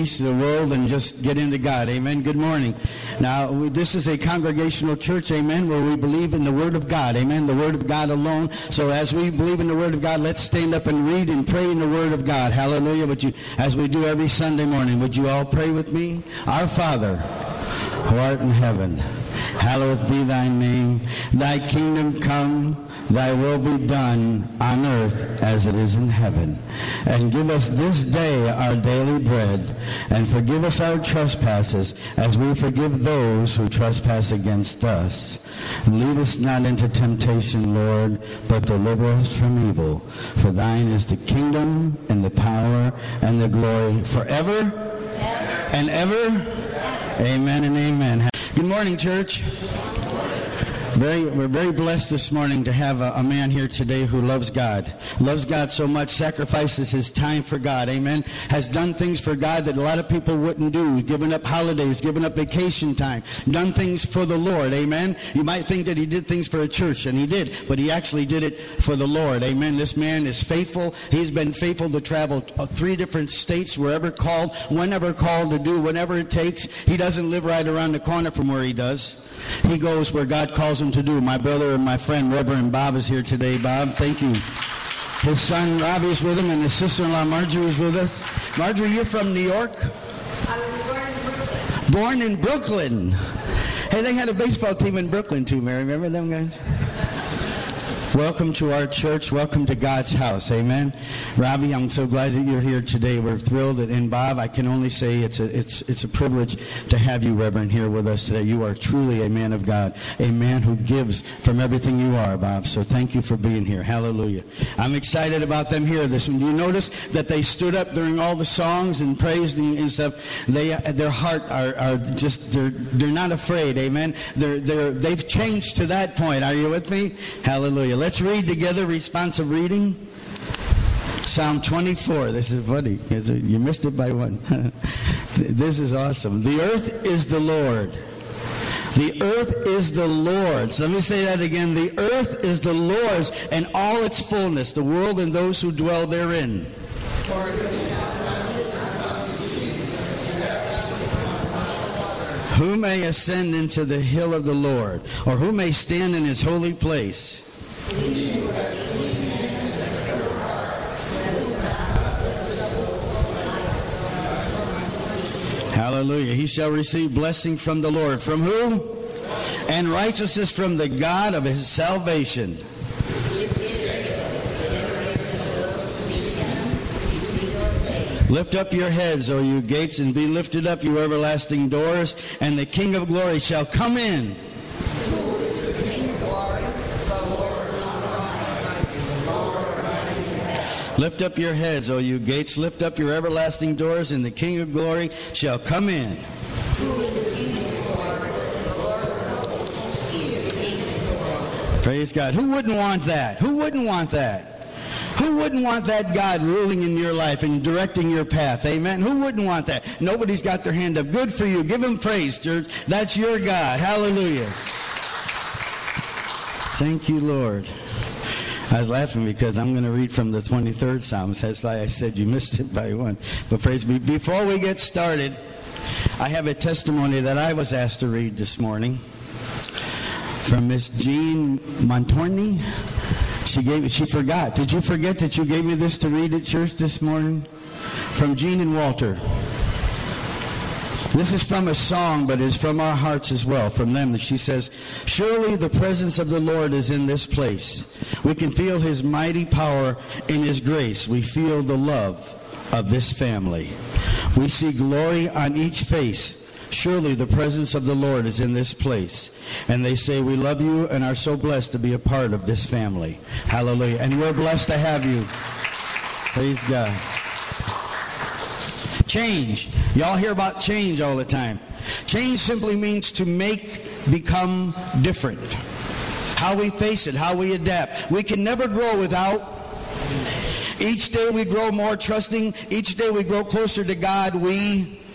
release the world and just get into God. Amen. Good morning. Now, this is a congregational church, amen, where we believe in the Word of God. Amen. The Word of God alone. So as we believe in the Word of God, let's stand up and read and pray in the Word of God. Hallelujah. As we do every Sunday morning, would you all pray with me? Our Father, who art in heaven, hallowed be thy name. Thy kingdom come, thy will be done on earth as it is in heaven. And give us this day our daily bread, and forgive us our trespasses as we forgive those who trespass against us. Lead us not into temptation, Lord, but deliver us from evil. For thine is the kingdom and the power and the glory forever and ever. Amen and amen. Good morning, church. We're very blessed this morning to have a man here today who loves God so much, sacrifices his time for God, amen, has done things for God that a lot of people wouldn't do, given up holidays, given up vacation time, done things for the Lord, amen. You might think that he did things for a church, and he did, but he actually did it for the Lord, amen. This man is faithful. He's been faithful to travel 3 different states, wherever called, whenever called to do, whenever it takes. He doesn't live right around the corner from where he does. He goes where God calls him to do. My brother and my friend, Reverend Bob, is here today. Bob, thank you. His son, Robbie, is with him, and his sister-in-law, Marjorie, is with us. Marjorie, you're from New York? I was Born in Brooklyn. Hey, they had a baseball team in Brooklyn, too, Mary. Remember them guys? Welcome to our church. Welcome to God's house. Amen. Robbie, I'm so glad that you're here today. We're thrilled. And Bob, I can only say it's a privilege to have you, Reverend, here with us today. You are truly a man of God, a man who gives from everything you are, Bob. So thank you for being here. Hallelujah. I'm excited about them here. You notice that they stood up during all the songs and praised and stuff. Their heart are just, they're not afraid. Amen. They've changed to that point. Are you with me? Hallelujah. Let's read together, responsive reading. Psalm 24. This is funny. You missed it by one. This is awesome. The earth is the Lord. The earth is the Lord's. Let me say that again. The earth is the Lord's and all its fullness, the world and those who dwell therein. Who may ascend into the hill of the Lord, or who may stand in his holy place? Hallelujah. He shall receive blessing from the Lord. From who? And righteousness from the God of his salvation. Lift up your heads, O you gates, and be lifted up, you everlasting doors, and the King of glory shall come in. Lift up your heads, O you gates, lift up your everlasting doors, and the King of glory shall come in. Praise God. Who wouldn't want that? Who wouldn't want that? Who wouldn't want that God ruling in your life and directing your path? Amen. Who wouldn't want that? Nobody's got their hand up. Good for you. Give him praise, church. That's your God. Hallelujah. Thank you, Lord. I was laughing because I'm going to read from the 23rd Psalm. That's why I said you missed it by one. But praise be. Before we get started, I have a testimony that I was asked to read this morning from Miss Jean Montorni. She forgot. Did you forget that you gave me this to read at church this morning? From Jean and Walter. This is from a song, but it's from our hearts as well, from them. She says, surely the presence of the Lord is in this place. We can feel his mighty power in his grace. We feel the love of this family. We see glory on each face. Surely the presence of the Lord is in this place. And they say, we love you and are so blessed to be a part of this family. Hallelujah. And we're blessed to have you. Praise God. Change. Y'all hear about change all the time. Change simply means to become different. How we face it, how we adapt. We can never grow without. Each day we grow more trusting. Each day we grow closer to God.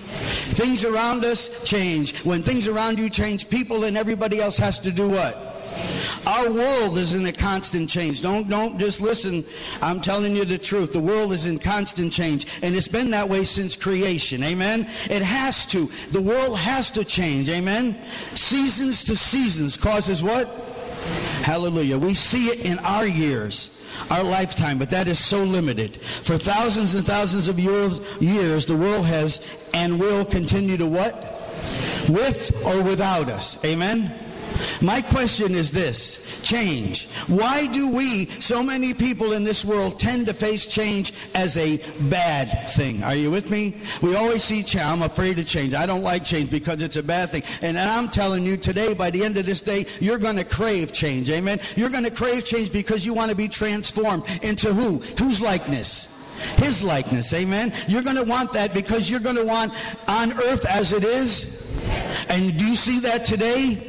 Things around us change. When things around you change, people and everybody else has to do what? Our world is in a constant change. Don't just listen. I'm telling you the truth. The world is in constant change, and it's been that way since creation. Amen? It has to. The world has to change. Amen? Seasons to seasons causes what? Hallelujah. We see it in our years, our lifetime, but that is so limited. For thousands and thousands of years, the world has and will continue to what? With or without us. Amen? My question is this. Change. Why do we, so many people in this world, tend to face change as a bad thing? Are you with me? We always see change. I'm afraid of change. I don't like change because it's a bad thing. And I'm telling you today, by the end of this day, you're going to crave change. Amen? You're going to crave change because you want to be transformed into who? Whose likeness? His likeness. Amen? You're going to want that because you're going to want on earth as it is. And do you see that today?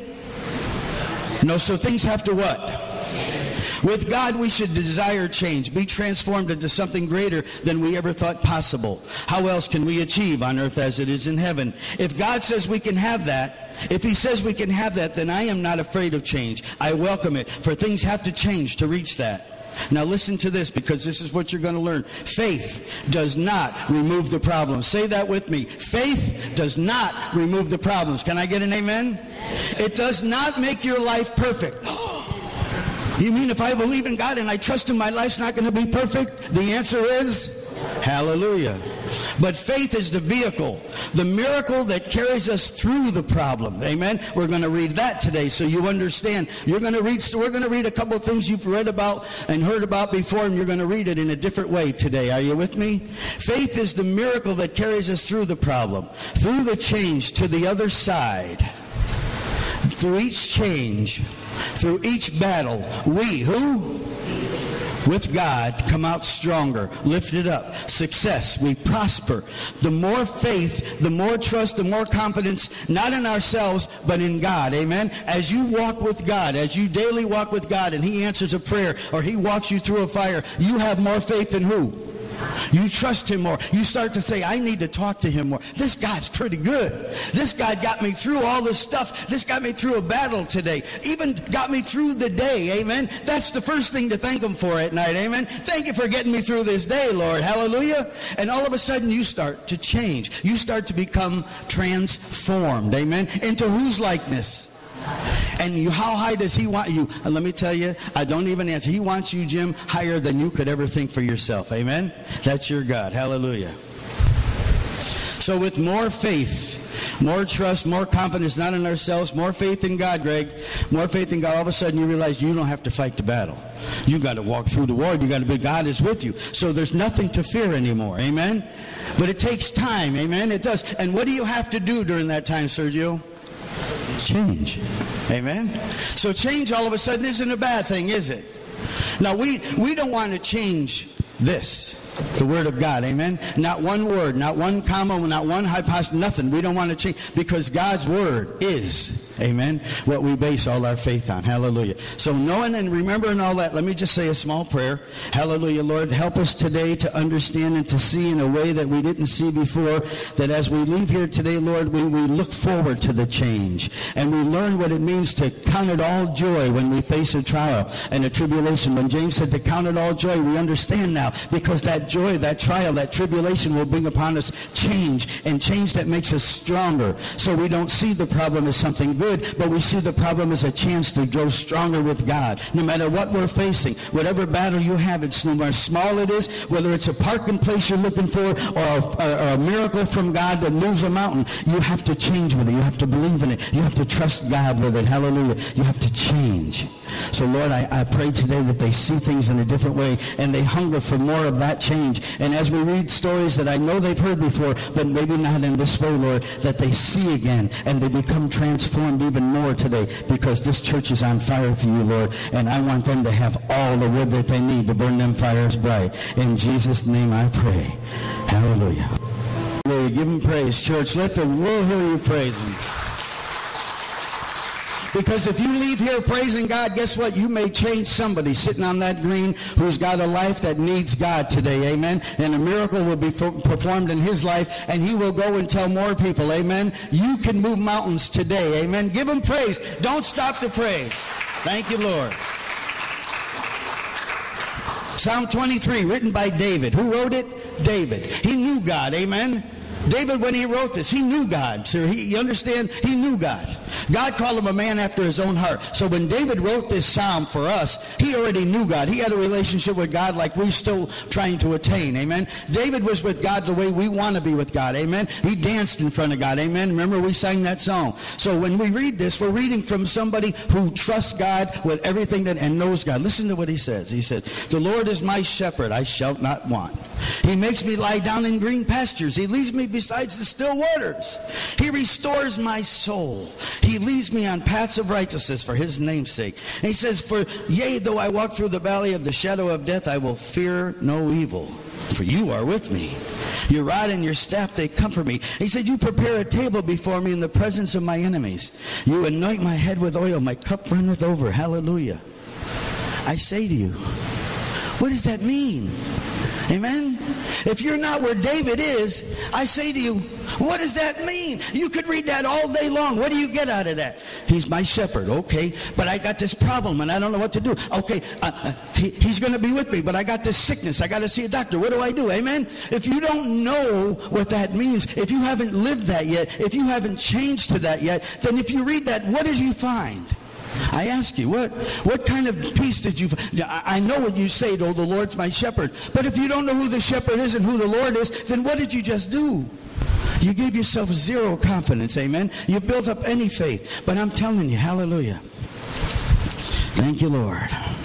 No, so things have to what? With God, we should desire change, be transformed into something greater than we ever thought possible. How else can we achieve on earth as it is in heaven? If God says we can have that, if he says we can have that, then I am not afraid of change. I welcome it, for things have to change to reach that. Now listen to this, because this is what you're going to learn. Faith does not remove the problems. Say that with me. Faith does not remove the problems. Can I get an amen? It does not make your life perfect. You mean if I believe in God and I trust him, my life's not going to be perfect? The answer is hallelujah. But faith is the vehicle, the miracle that carries us through the problem. Amen. We're going to read that today so you understand. We're going to read a couple of things you've read about and heard about before, and you're going to read it in a different way today. Are you with me? Faith is the miracle that carries us through the problem, through the change to the other side. Through each change, through each battle, we, who? With God, come out stronger, lifted up, success, we prosper. The more faith, the more trust, the more confidence, not in ourselves, but in God, amen? As you walk with God, as you daily walk with God, and he answers a prayer, or he walks you through a fire, you have more faith in who? You trust him more. You start to say, I need to talk to him more. This guy's pretty good. This guy got me through all this stuff. This got me through a battle today. Even got me through the day. Amen. That's the first thing to thank him for at night. Amen. Thank you for getting me through this day, Lord. Hallelujah. And all of a sudden you start to change. You start to become transformed. Amen. Into whose likeness? And how high does he want you? And let me tell you, I don't even answer. He wants you, Jim, higher than you could ever think for yourself. Amen? That's your God. Hallelujah. So with more faith, more trust, more confidence, not in ourselves, more faith in God, Greg, more faith in God, all of a sudden you realize you don't have to fight the battle. You got to walk through the war. You got to be, God is with you. So there's nothing to fear anymore. Amen? But it takes time. Amen? It does. And what do you have to do during that time, Sergio? Change. Amen? So change all of a sudden isn't a bad thing, is it? Now we don't want to change this, the Word of God. Amen? Not one word, not one comma, not one hypothesis, nothing. We don't want to change, because God's Word is, amen, what we base all our faith on. Hallelujah. So knowing and remembering all that, let me just say a small prayer. Hallelujah, Lord. Help us today to understand and to see in a way that we didn't see before, that as we leave here today, Lord, we look forward to the change. And we learn what it means to count it all joy when we face a trial and a tribulation. When James said to count it all joy, we understand now, because that joy, that trial, that tribulation will bring upon us change, and change that makes us stronger. So we don't see the problem as something good, but we see the problem as a chance to grow stronger with God. No matter what we're facing, whatever battle you have, it's no matter small it is, whether it's a parking place you're looking for, or a miracle from God that moves a mountain, you have to change with it. You have to believe in it. You have to trust God with it. Hallelujah. You have to change. So Lord, I pray today that they see things in a different way, and they hunger for more of that change. And as we read stories that I know they've heard before, but maybe not in this way, Lord, that they see again and they become transformed even more today, because this church is on fire for you, Lord, and I want them to have all the wood that they need to burn them fires bright. In Jesus' name I pray. Hallelujah. Hallelujah. Give him praise, church. Let the world hear you praise him. Because if you leave here praising God, guess what? You may change somebody sitting on that green who's got a life that needs God today. Amen. And a miracle will be performed in his life, and he will go and tell more people. Amen. You can move mountains today. Amen. Give him praise. Don't stop the praise. Thank you, Lord. Psalm 23, written by David. Who wrote it? David. He knew God. Amen. David, when he wrote this, he knew God. So you understand? He knew God. God called him a man after his own heart. So when David wrote this psalm for us, he already knew God. He had a relationship with God like we're still trying to attain. Amen. David was with God the way we want to be with God. Amen. He danced in front of God. Amen. Remember we sang that song. So when we read this, we're reading from somebody who trusts God with everything and knows God. Listen to what he says. He said, "The Lord is my shepherd, I shall not want. He makes me lie down in green pastures. He leads me besides the still waters. He restores my soul. He leads me on paths of righteousness for his name's sake." And he says, yea, though I walk through the valley of the shadow of death, I will fear no evil, for you are with me. Your rod and your staff, they comfort me. He said, you prepare a table before me in the presence of my enemies. You anoint my head with oil. My cup runneth over. Hallelujah. I say to you, what does that mean? Amen? If you're not where David is, I say to you, what does that mean? You could read that all day long. What do you get out of that? He's my shepherd. Okay, but I got this problem and I don't know what to do. Okay, he's going to be with me, but I got this sickness. I got to see a doctor. What do I do? Amen? If you don't know what that means, if you haven't lived that yet, if you haven't changed to that yet, then if you read that, what did you find? I ask you, what kind of peace did you find? I know what you say, though, the Lord's my shepherd. But if you don't know who the shepherd is and who the Lord is, then what did you just do? You gave yourself zero confidence, amen? You built up any faith. But I'm telling you, hallelujah. Thank you, Lord.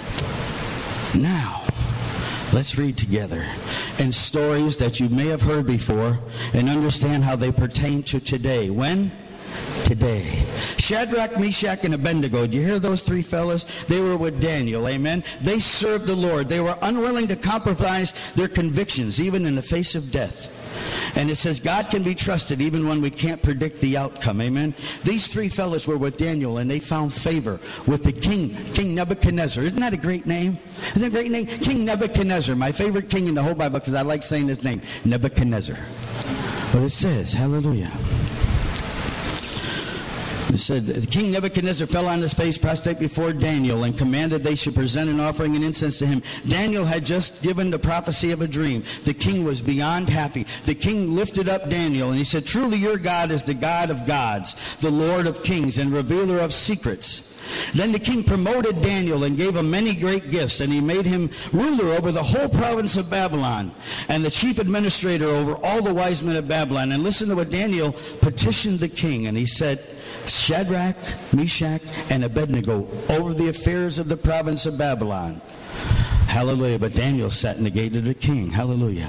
Now, let's read together in stories that you may have heard before and understand how they pertain to today. When? Today. Shadrach, Meshach, and Abednego. Do you hear those three fellas? They were with Daniel, amen? They served the Lord. They were unwilling to compromise their convictions, even in the face of death. And it says God can be trusted even when we can't predict the outcome, amen? These three fellas were with Daniel, and they found favor with the king, King Nebuchadnezzar. Isn't that a great name? Isn't that a great name? King Nebuchadnezzar, my favorite king in the whole Bible, because I like saying his name, Nebuchadnezzar. But it says, hallelujah. It said, King Nebuchadnezzar fell on his face, prostrate before Daniel, and commanded they should present an offering and incense to him. Daniel had just given the prophecy of a dream. The king was beyond happy. The king lifted up Daniel, and he said, truly your God is the God of gods, the Lord of kings, and revealer of secrets. Then the king promoted Daniel and gave him many great gifts, and he made him ruler over the whole province of Babylon and the chief administrator over all the wise men of Babylon. And listen to what Daniel petitioned the king, and he said, Shadrach, Meshach, and Abednego over the affairs of the province of Babylon. Hallelujah. But Daniel sat in the gate of the king. Hallelujah.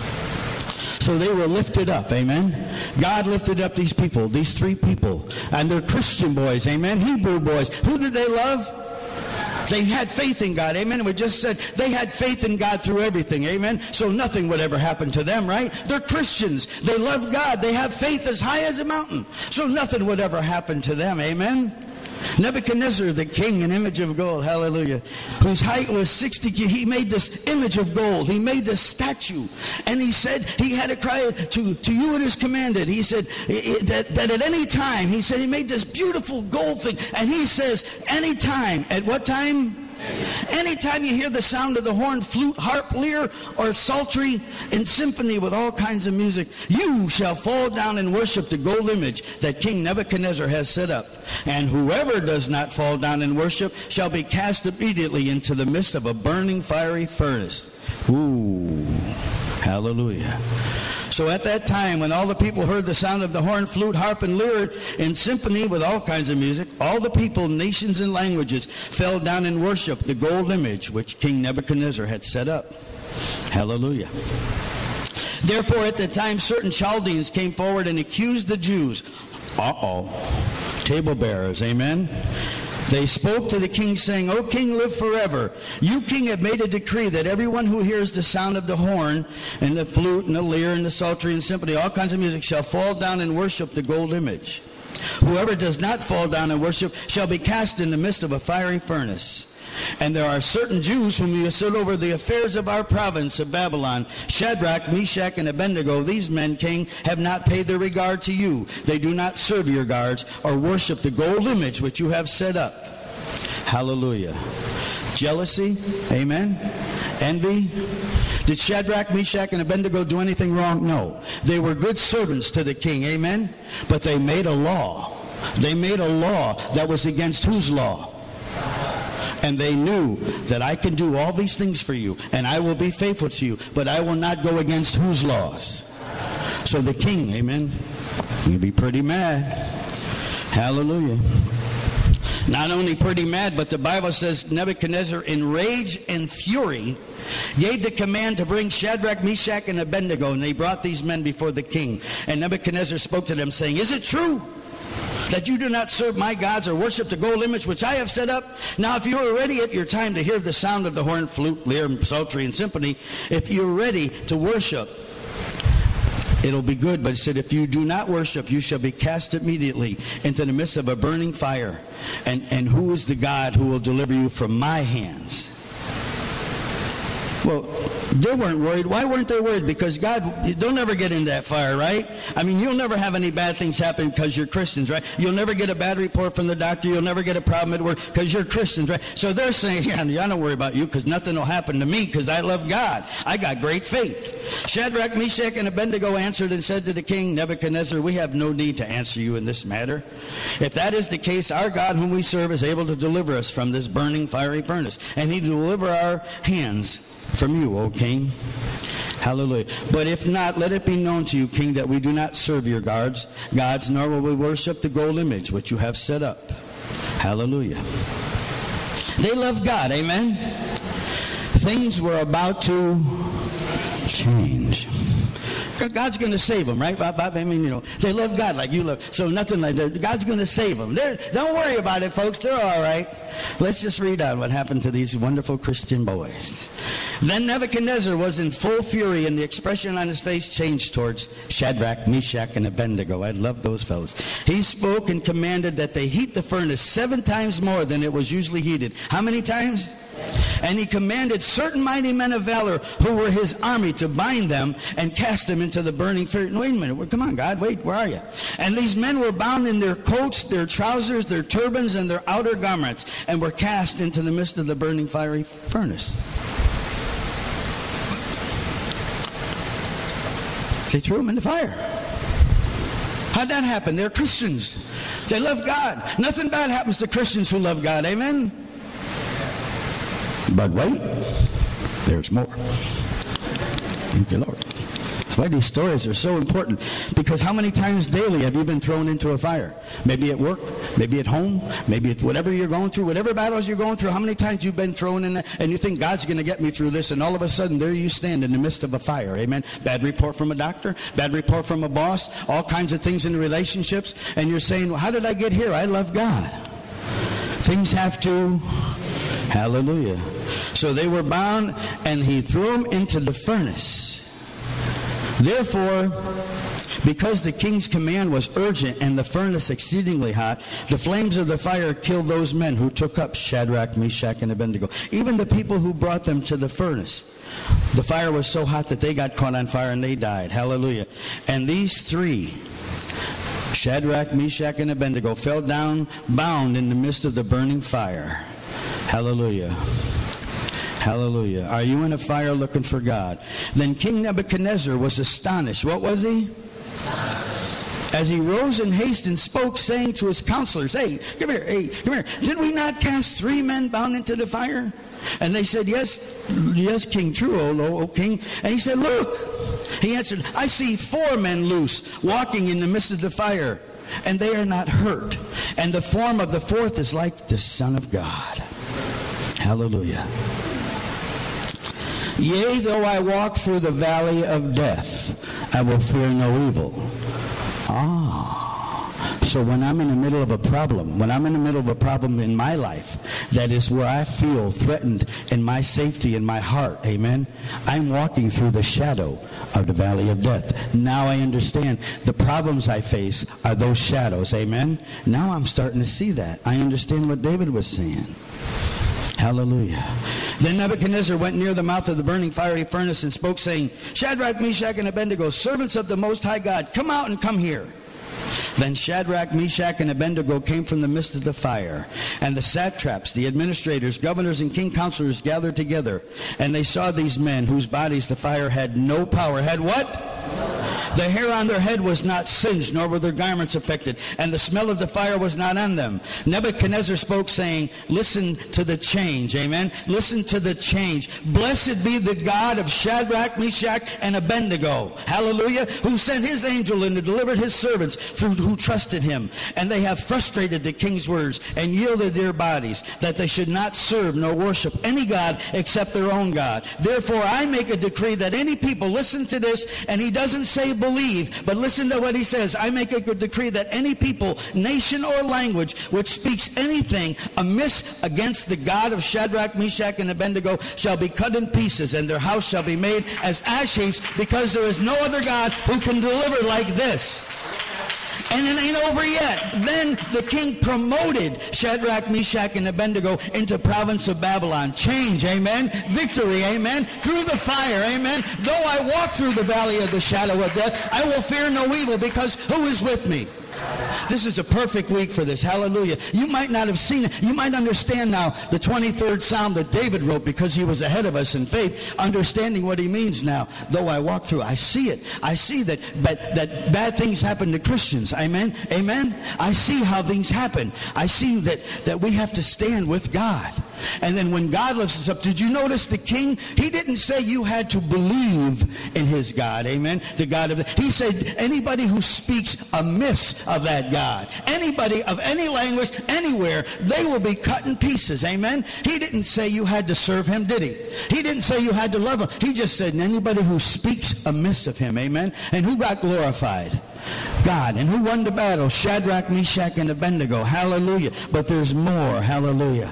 So they were lifted up, amen? God lifted up these people, these three people, and they're Christian boys, amen? Hebrew boys. Who did they love? They had faith in God, amen? And we just said they had faith in God through everything, amen? So nothing would ever happen to them, right? They're Christians. They love God. They have faith as high as a mountain. So nothing would ever happen to them, amen? Nebuchadnezzar, the king, an image of gold, hallelujah, whose height was 60, he made this image of gold. He made this statue. And he said, he had to cry, to you it is commanded. He said that at any time, he said he made this beautiful gold thing. And he says, anytime, at what time? Anytime you hear the sound of the horn, flute, harp, lyre, or psaltery in symphony with all kinds of music, you shall fall down and worship the gold image that King Nebuchadnezzar has set up. And whoever does not fall down and worship shall be cast immediately into the midst of a burning fiery furnace. Ooh, hallelujah. So at that time, when all the people heard the sound of the horn, flute, harp, and lyre in symphony with all kinds of music, all the people, nations, and languages fell down and worshiped the gold image which King Nebuchadnezzar had set up. Hallelujah. Therefore, at the time, certain Chaldeans came forward and accused the Jews. Table bearers, amen? They spoke to the king, saying, O king, live forever. You, king, have made a decree that everyone who hears the sound of the horn and the flute and the lyre and the psaltery and symphony, all kinds of music, shall fall down and worship the gold image. Whoever does not fall down and worship shall be cast in the midst of a fiery furnace. And there are certain Jews whom you set over the affairs of our province of Babylon, Shadrach, Meshach, and Abednego. These men, king, have not paid their regard to you. They do not serve your gods or worship the gold image which you have set up. Hallelujah. Jealousy, amen. Envy. Did Shadrach, Meshach, and Abednego do anything wrong? No. They were good servants to the king, amen. But they made a law. They made a law that was against whose law? And they knew that I can do all these things for you, and I will be faithful to you, but I will not go against whose laws? So the king, amen, he'd be pretty mad. Hallelujah. Not only pretty mad, but the Bible says Nebuchadnezzar, in rage and fury, gave the command to bring Shadrach, Meshach, and Abednego, and they brought these men before the king. And Nebuchadnezzar spoke to them, saying, "Is it true that you do not serve my gods or worship the gold image which I have set up? Now if you are ready at your time to hear the sound of the horn, flute, lyre, psaltery, and symphony, if you're ready to worship, it'll be good. But he said, if you do not worship, you shall be cast immediately into the midst of a burning fire. And who is the God who will deliver you from my hands?" Well, they weren't worried. Why weren't they worried? Because God, they'll never get in that fire, right? I mean, you'll never have any bad things happen because you're Christians, right? You'll never get a bad report from the doctor. You'll never get a problem at work because you're Christians, right? So they're saying, yeah, I don't worry about you because nothing will happen to me because I love God. I got great faith. Shadrach, Meshach, and Abednego answered and said to the king, Nebuchadnezzar, we have no need to answer you in this matter. If that is the case, our God whom we serve is able to deliver us from this burning fiery furnace, and he will deliver our hands from you, O king. Hallelujah. But if not, let it be known to you, king, that we do not serve your gods, nor will we worship the gold image which you have set up. Hallelujah. They love God, amen? Things were about to change. God's going to save them, right? I mean, they love God like you love. So nothing like that. God's going to save them. Don't worry about it, folks. They're all right. Let's just read on what happened to these wonderful Christian boys. Then Nebuchadnezzar was in full fury, and the expression on his face changed towards Shadrach, Meshach, and Abednego. I love those fellows. He spoke and commanded that they heat the furnace 7 times more than it was usually heated. How many times? And he commanded certain mighty men of valor who were his army to bind them and cast them into the burning fire. Wait a minute. Come on, God. Wait, where are you? And these men were bound in their coats, their trousers, their turbans, and their outer garments, and were cast into the midst of the burning fiery furnace. They threw them in the fire. How'd that happen? They're Christians. They love God. Nothing bad happens to Christians who love God. Amen? But wait, there's more. Thank you, Lord. That's why these stories are so important. Because how many times daily have you been thrown into a fire? Maybe at work, maybe at home, maybe at whatever you're going through, whatever battles you're going through. How many times you've been thrown in that, and you think God's going to get me through this, and all of a sudden there you stand in the midst of a fire. Amen. Bad report from a doctor, bad report from a boss, all kinds of things in relationships, and you're saying, well, how did I get here? I love God. Things have to... Hallelujah. So they were bound, and he threw them into the furnace. Therefore, because the king's command was urgent and the furnace exceedingly hot, the flames of the fire killed those men who took up Shadrach, Meshach, and Abednego. Even the people who brought them to the furnace. The fire was so hot that they got caught on fire and they died. Hallelujah. And these 3, Shadrach, Meshach, and Abednego, fell down bound in the midst of the burning fire. Hallelujah. Hallelujah. Are you in a fire looking for God? Then King Nebuchadnezzar was astonished. What was he? As he rose in haste and spoke, saying to his counselors, hey, come here. Did we not cast 3 men bound into the fire? And they said, yes, King, true, O King. And he said, look. He answered, I see 4 men loose, walking in the midst of the fire, and they are not hurt. And the form of the 4th is like the Son of God. Hallelujah. Yea, though I walk through the valley of death, I will fear no evil. So when I'm in the middle of a problem, in my life, that is where I feel threatened in my safety, in my heart, amen, I'm walking through the shadow of the valley of death. Now I understand the problems I face are those shadows, amen. Now I'm starting to see that. I understand what David was saying. Hallelujah. Then Nebuchadnezzar went near the mouth of the burning fiery furnace and spoke, saying, Shadrach, Meshach, and Abednego, servants of the Most High God, come out and come here. Then Shadrach, Meshach, and Abednego came from the midst of the fire. And the satraps, the administrators, governors, and king counselors gathered together. And they saw these men whose bodies the fire had no power. Had what? The hair on their head was not singed, nor were their garments affected, and the smell of the fire was not on them. Nebuchadnezzar spoke, saying, listen to the change. Amen? Listen to the change. Blessed be the God of Shadrach, Meshach, and Abednego. Hallelujah. Who sent his angel and delivered his servants who trusted him. And they have frustrated the king's words and yielded their bodies, that they should not serve nor worship any god except their own God. Therefore I make a decree that any people, listen to this, and he doesn't say believe, but listen to what he says. I make a decree that any people, nation, or language which speaks anything amiss against the God of Shadrach, Meshach, and Abednego shall be cut in pieces, and their house shall be made as ash heaps, because there is no other God who can deliver like this. And it ain't over yet. Then the king promoted Shadrach, Meshach, and Abednego into province of Babylon. Change, amen. Victory, amen. Through the fire, amen. Though I walk through the valley of the shadow of death, I will fear no evil, because who is with me? This is a perfect week for this. Hallelujah. You might not have seen it. You might understand now the 23rd Psalm that David wrote, because he was ahead of us in faith, understanding what he means now. Though I walk through, I see it. I see that bad things happen to Christians. Amen? Amen? I see how things happen. I see that we have to stand with God. And then when God lifts us up, did you notice the king? He didn't say you had to believe in his God. Amen? The God of he said anybody who speaks amiss of that God, anybody of any language, anywhere, they will be cut in pieces. Amen? He didn't say you had to serve him, did he? He didn't say you had to love him. He just said anybody who speaks amiss of him. Amen? And who got glorified? God. And who won the battle? Shadrach, Meshach, and Abednego. Hallelujah. But there's more. Hallelujah.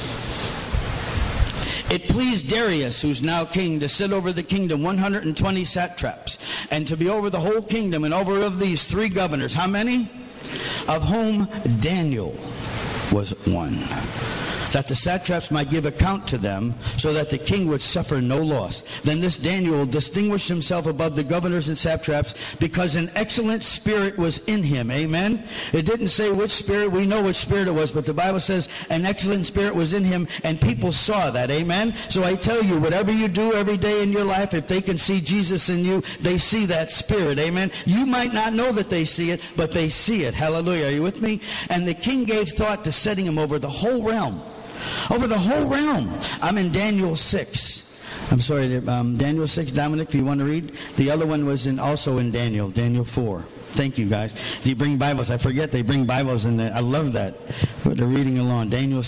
It pleased Darius, who's now king, to set over the kingdom 120 satraps, and to be over the whole kingdom, and over of these 3 governors. How many? Of whom Daniel was one. That the satraps might give account to them, so that the king would suffer no loss. Then this Daniel distinguished himself above the governors and satraps, because an excellent spirit was in him. Amen? It didn't say which spirit. We know which spirit it was, but the Bible says an excellent spirit was in him, and people saw that. Amen? So I tell you, whatever you do every day in your life, if they can see Jesus in you, they see that spirit. Amen? You might not know that they see it, but they see it. Hallelujah. Are you with me? And the king gave thought to setting him over the whole realm. Over the whole realm. I'm in Daniel 6. I'm sorry, Daniel 6, Dominic, if you want to read. The other one was also in Daniel 4. Thank you, guys. Do you bring Bibles? I forget they bring Bibles in there. I love that. They're reading along. Daniel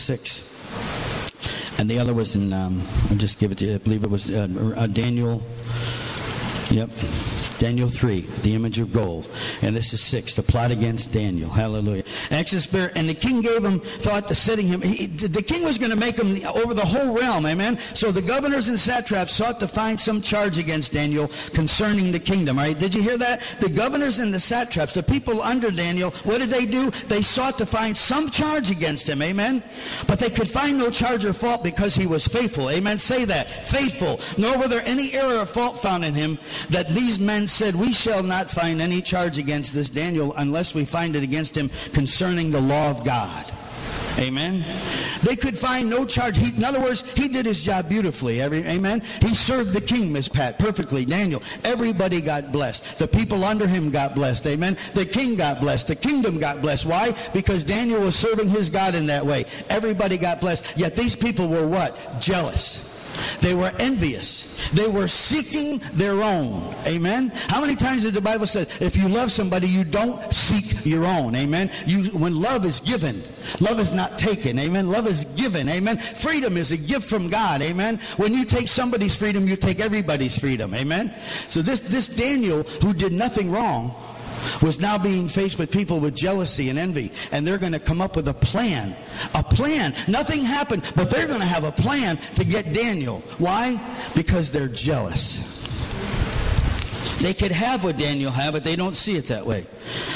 6. And the other was in, I'll just give it to you. I believe it was Daniel. Yep. Daniel 3, the image of gold. And this is 6, the plot against Daniel. Hallelujah. Excellent spirit. And the king gave him thought to setting him. The king was going to make him over the whole realm. Amen. So the governors and satraps sought to find some charge against Daniel concerning the kingdom. All right. Did you hear that? The governors and the satraps, the people under Daniel, what did they do? They sought to find some charge against him. Amen. But they could find no charge or fault, because he was faithful. Amen. Say that. Faithful. Nor were there any error or fault found in him, that these men said, we shall not find any charge against this Daniel unless we find it against him concerning the law of God. Amen. They could find no charge. In other words, he did his job beautifully. Amen. He served the king, Miss Pat, perfectly. Daniel. Everybody got blessed. The people under him got blessed. Amen. The king got blessed. The kingdom got blessed. Why? Because Daniel was serving his God in that way. Everybody got blessed. Yet these people were what? Jealous. They were envious. They were seeking their own. Amen. How many times did the Bible say, if you love somebody, you don't seek your own? Amen. When love is given, love is not taken. Amen. Love is given. Amen. Freedom is a gift from God. Amen. When you take somebody's freedom, you take everybody's freedom. Amen. So this Daniel, who did nothing wrong, was now being faced with people with jealousy and envy, and they're going to come up with a plan. A plan. Nothing happened, but they're going to have a plan to get Daniel. Why? Because they're jealous. They could have what Daniel had, but they don't see it that way.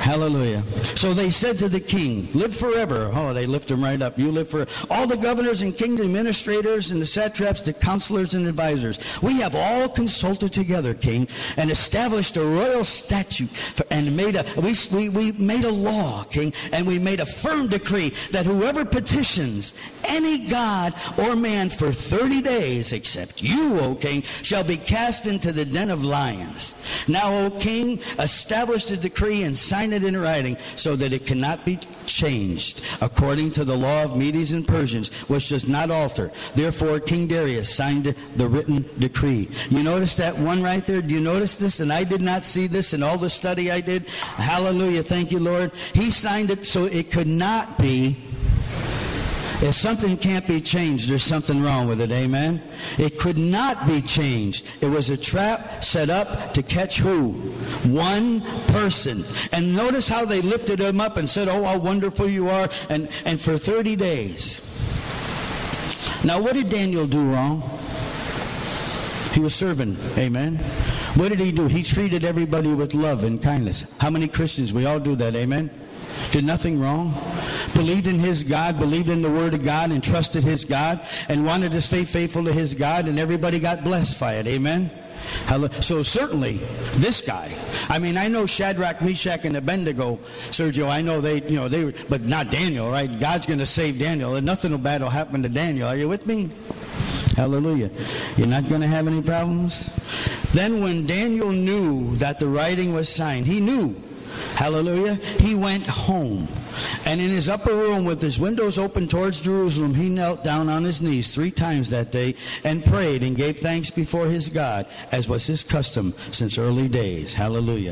Hallelujah. So they said to the king, live forever. Oh, they lift him right up. You live forever. All the governors and kingdom administrators and the satraps, the counselors and advisors, we have all consulted together, king, and established a royal statute and we made a law, king, and we made a firm decree that whoever petitions any god or man for 30 days, except you, O king, shall be cast into the den of lions. Now, O king, establish the decree and sign it in writing so that it cannot be changed according to the law of Medes and Persians, which does not alter. Therefore, King Darius signed the written decree. You notice that one right there? Do you notice this? And I did not see this in all the study I did. Hallelujah. Thank you, Lord. He signed it so it could not be. If something can't be changed, there's something wrong with it. Amen? It could not be changed. It was a trap set up to catch who? One person. And notice how they lifted him up and said, oh, how wonderful you are. And for 30 days. Now, what did Daniel do wrong? He was serving. Amen? What did he do? He treated everybody with love and kindness. How many Christians? We all do that. Amen? Did nothing wrong. Believed in his God, believed in the Word of God, and trusted his God, and wanted to stay faithful to his God, and everybody got blessed by it. Amen? So certainly, this guy. I mean, I know Shadrach, Meshach, and Abednego, Sergio. I know they were, but not Daniel, right? God's going to save Daniel, and nothing bad will happen to Daniel. Are you with me? Hallelujah. You're not going to have any problems? Then when Daniel knew that the writing was signed, he knew. Hallelujah. He went home. And in his upper room with his windows open towards Jerusalem, he knelt down on his knees 3 times that day and prayed and gave thanks before his God, as was his custom since early days. Hallelujah.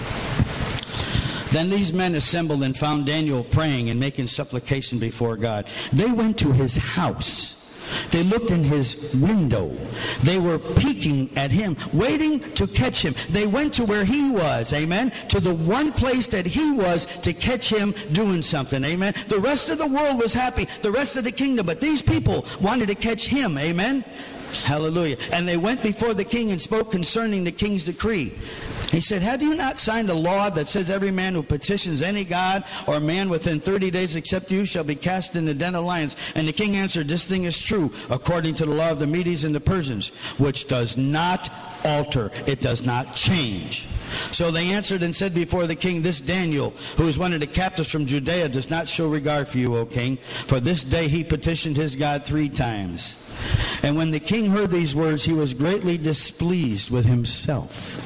Then these men assembled and found Daniel praying and making supplication before God. They went to his house. They looked in his window. They were peeking at him, waiting to catch him. They went to where he was, amen, to the one place that he was to catch him doing something, amen. The rest of the world was happy, the rest of the kingdom, but these people wanted to catch him, amen. Hallelujah. And they went before the king and spoke concerning the king's decree. He said, have you not signed a law that says every man who petitions any god or man within 30 days except you shall be cast in the den of lions? And the king answered, this thing is true according to the law of the Medes and the Persians, which does not alter. It does not change. So they answered and said before the king, this Daniel, who is one of the captives from Judea, does not show regard for you, O king. For this day he petitioned his God 3 times. And when the king heard these words, he was greatly displeased with himself.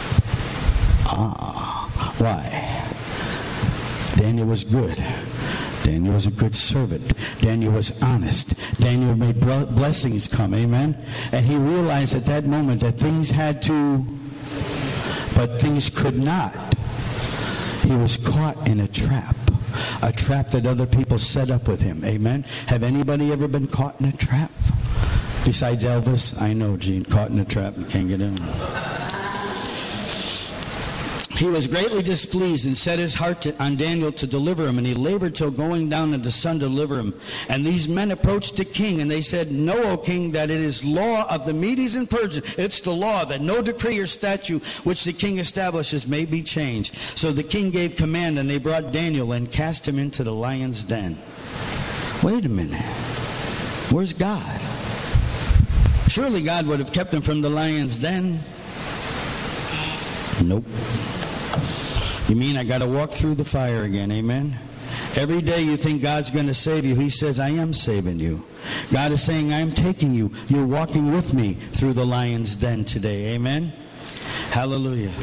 Why? Daniel was good. Daniel was a good servant. Daniel was honest. Daniel made blessings come. Amen? And he realized at that moment that things had to, but things could not. He was caught in a trap that other people set up with him. Amen? Have anybody ever been caught in a trap? Besides Elvis? I know, Gene, caught in a trap and can't get in. He was greatly displeased and set his heart on Daniel to deliver him, and he labored till going down of the sun to deliver him. And these men approached the king, and they said, know, O king, that it is law of the Medes and Persians. It's the law that no decree or statute which the king establishes may be changed. So the king gave command, and they brought Daniel and cast him into the lion's den. Wait a minute. Where's God? Surely God would have kept him from the lion's den. Nope. You mean I got to walk through the fire again, amen? Every day you think God's going to save you. He says, I am saving you. God is saying, I am taking you. You're walking with me through the lion's den today, amen? Hallelujah.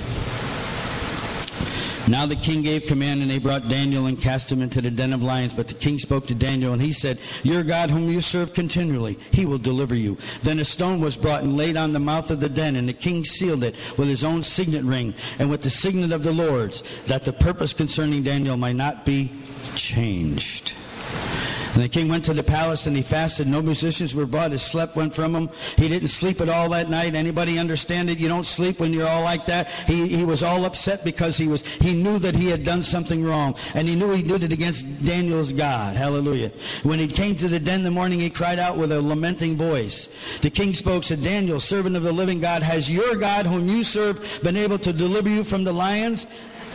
Now the king gave command, and they brought Daniel and cast him into the den of lions. But the king spoke to Daniel, and he said, your God whom you serve continually, he will deliver you. Then a stone was brought and laid on the mouth of the den, and the king sealed it with his own signet ring and with the signet of the Lord's, that the purpose concerning Daniel might not be changed. And the king went to the palace and he fasted. No musicians were brought. His sleep went from him. He didn't sleep at all that night. Anybody understand it? You don't sleep when you're all like that. He was all upset because he knew that he had done something wrong. And he knew he did it against Daniel's God. Hallelujah. When he came to the den in the morning, he cried out with a lamenting voice. The king spoke, said, Daniel, servant of the living God, has your God whom you serve been able to deliver you from the lions?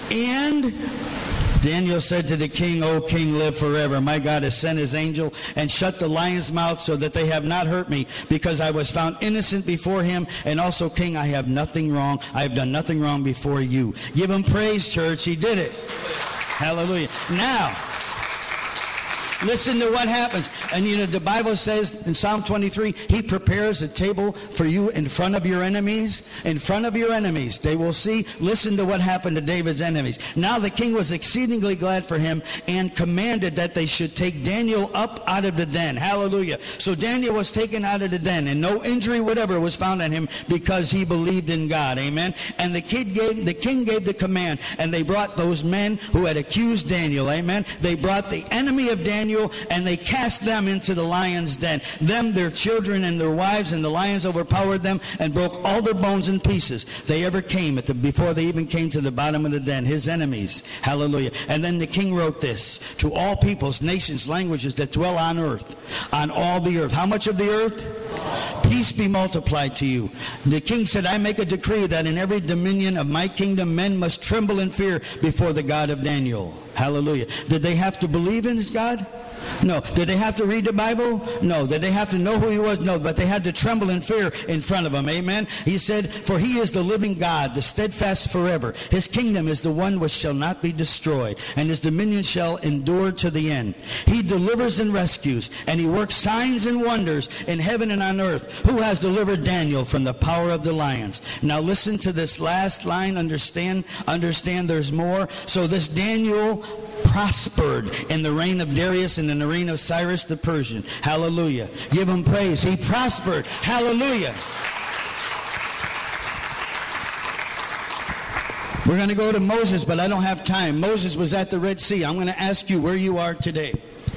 And Daniel said to the king, O king, live forever. My God has sent his angel and shut the lion's mouth so that they have not hurt me, because I was found innocent before him. And also, king, I have nothing wrong. I have done nothing wrong before you. Give him praise, church. He did it. Hallelujah. Now, listen to what happens. And the Bible says in Psalm 23, he prepares a table for you in front of your enemies. In front of your enemies. They will see. Listen to what happened to David's enemies. Now the king was exceedingly glad for him and commanded that they should take Daniel up out of the den. Hallelujah. So Daniel was taken out of the den, and no injury whatever was found on him, because he believed in God. Amen. And the king gave the command, and they brought those men who had accused Daniel. Amen. They brought the enemy of Daniel, and they cast them into the lion's den. Them, their children, and their wives, and the lions overpowered them and broke all their bones in pieces. They ever came before they even came to the bottom of the den, his enemies. Hallelujah. And then the king wrote this: to all peoples, nations, languages that dwell on earth, on all the earth. How much of the earth? Peace be multiplied to you. The king said, I make a decree that in every dominion of my kingdom men must tremble in fear before the God of Daniel. Hallelujah. Did they have to believe in his God? No. Did they have to read the Bible? No. Did they have to know who he was? No. But they had to tremble in fear in front of him. Amen. He said, for he is the living God, the steadfast forever. His kingdom is the one which shall not be destroyed, and his dominion shall endure to the end. He delivers and rescues, and he works signs and wonders in heaven and on earth. Who has delivered Daniel from the power of the lions? Now listen to this last line. Understand there's more. So this Daniel prospered in the reign of Darius and in the reign of Cyrus the Persian. Hallelujah. Give him praise. He prospered. Hallelujah. We're going to go to Moses, but I don't have time. Moses was at the Red Sea. I'm going to ask you where you are today.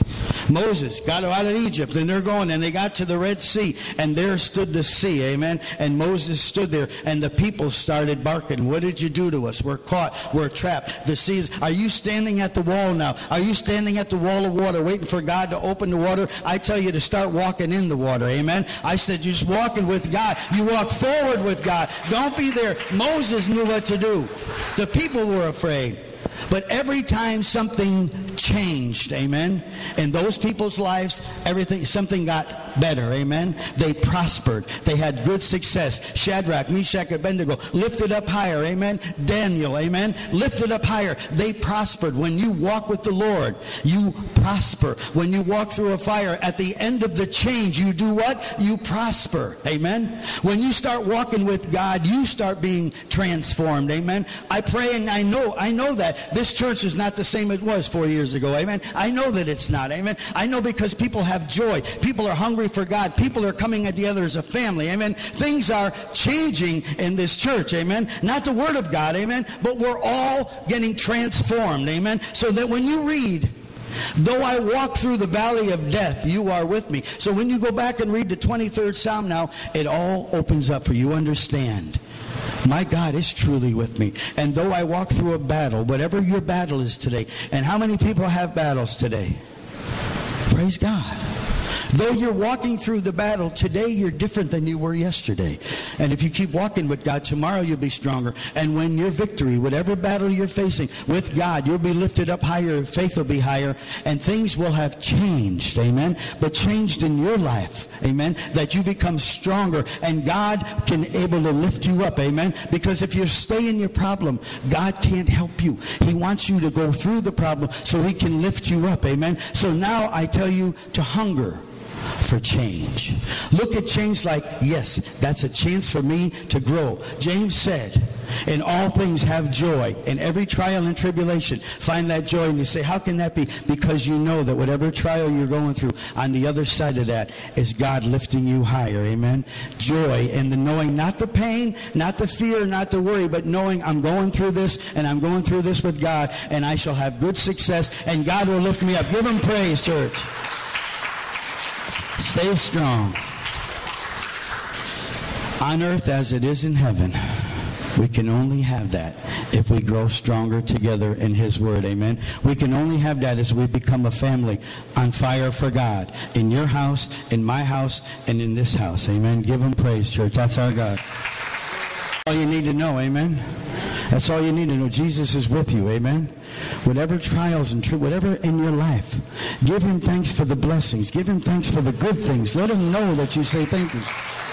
Moses got out of Egypt, and they're going, and they got to the Red Sea, and there stood the sea, amen, and Moses stood there, and the people started barking. What did you do to us? We're caught. We're trapped. The seas. Are you standing at the wall now? Are you standing at the wall of water waiting for God to open the water? I tell you to start walking in the water, amen. I said you're just walking with God. You walk forward with God. Don't be there. Moses knew what to do. The people were afraid. But every time something changed, amen, in those people's lives, something got better, amen. They prospered. They had good success. Shadrach, Meshach, Abednego lifted up higher, amen. Daniel, amen, lifted up higher. They prospered. When you walk with the Lord, you prosper. When you walk through a fire, at the end of the change, you do what? You prosper, amen. When you start walking with God, you start being transformed, amen. I pray, and I know that this church is not the same it was 4 years ago. Amen. I know that it's not. Amen. I know, because people have joy. People are hungry for God. People are coming together as a family. Amen. Things are changing in this church. Amen. Not the word of God. Amen. But we're all getting transformed. Amen. So that when you read, though I walk through the valley of death, you are with me. So when you go back and read the 23rd Psalm now, it all opens up for you. Understand. My God is truly with me. And though I walk through a battle, whatever your battle is today, and how many people have battles today? Praise God. Though you're walking through the battle, today you're different than you were yesterday. And if you keep walking with God, tomorrow you'll be stronger. And when your victory, whatever battle you're facing with God, you'll be lifted up higher, faith will be higher, and things will have changed, amen, but changed in your life, amen, that you become stronger, and God can able to lift you up, amen, because if you stay in your problem, God can't help you. He wants you to go through the problem so he can lift you up, amen. So now I tell you to hunger for change. Look at change like, yes, that's a chance for me to grow. James said, in all things have joy. In every trial and tribulation, find that joy. And you say, how can that be? Because you know that whatever trial you're going through, on the other side of that is God lifting you higher. Amen. Joy in the knowing, not the pain, not the fear, not the worry, but knowing I'm going through this, and I'm going through this with God, and I shall have good success, and God will lift me up. Give him praise, church. Stay strong. On earth as it is in heaven. We can only have that if we grow stronger together in his word. Amen. We can only have that as we become a family on fire for God. In your house, in my house, and in this house. Amen. Give him praise, church. That's our God. all you need to know, amen? That's all you need to know. Jesus is with you, amen? Whatever trials and whatever in your life, give him thanks for the blessings. Give him thanks for the good things. Let him know that you say thank you.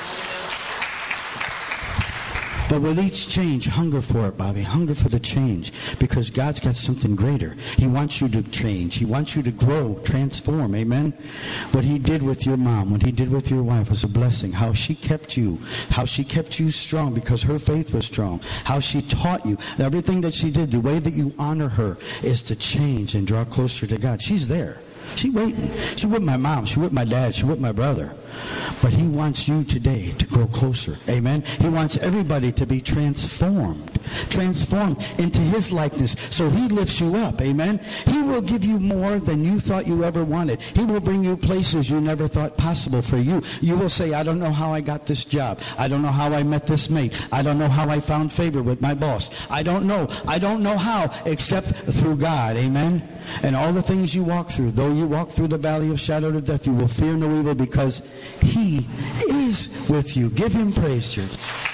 But with each change, hunger for it, Bobby. Hunger for the change. Because God's got something greater. He wants you to change. He wants you to grow, transform. Amen? What he did with your mom, what he did with your wife was a blessing. How she kept you strong because her faith was strong. How she taught you. Everything that she did, the way that you honor her is to change and draw closer to God. She's there. She's waiting. She's with my mom. She's with my dad. She's with my brother. But he wants you today to grow closer. Amen? He wants everybody to be transformed into his likeness. So he lifts you up. Amen? He will give you more than you thought you ever wanted. He will bring you places you never thought possible for you. You will say, I don't know how I got this job. I don't know how I met this mate. I don't know how I found favor with my boss. I don't know how except through God. Amen? And all the things you walk through, though you walk through the valley of shadow of death, you will fear no evil because he is with you. Give him praise, church.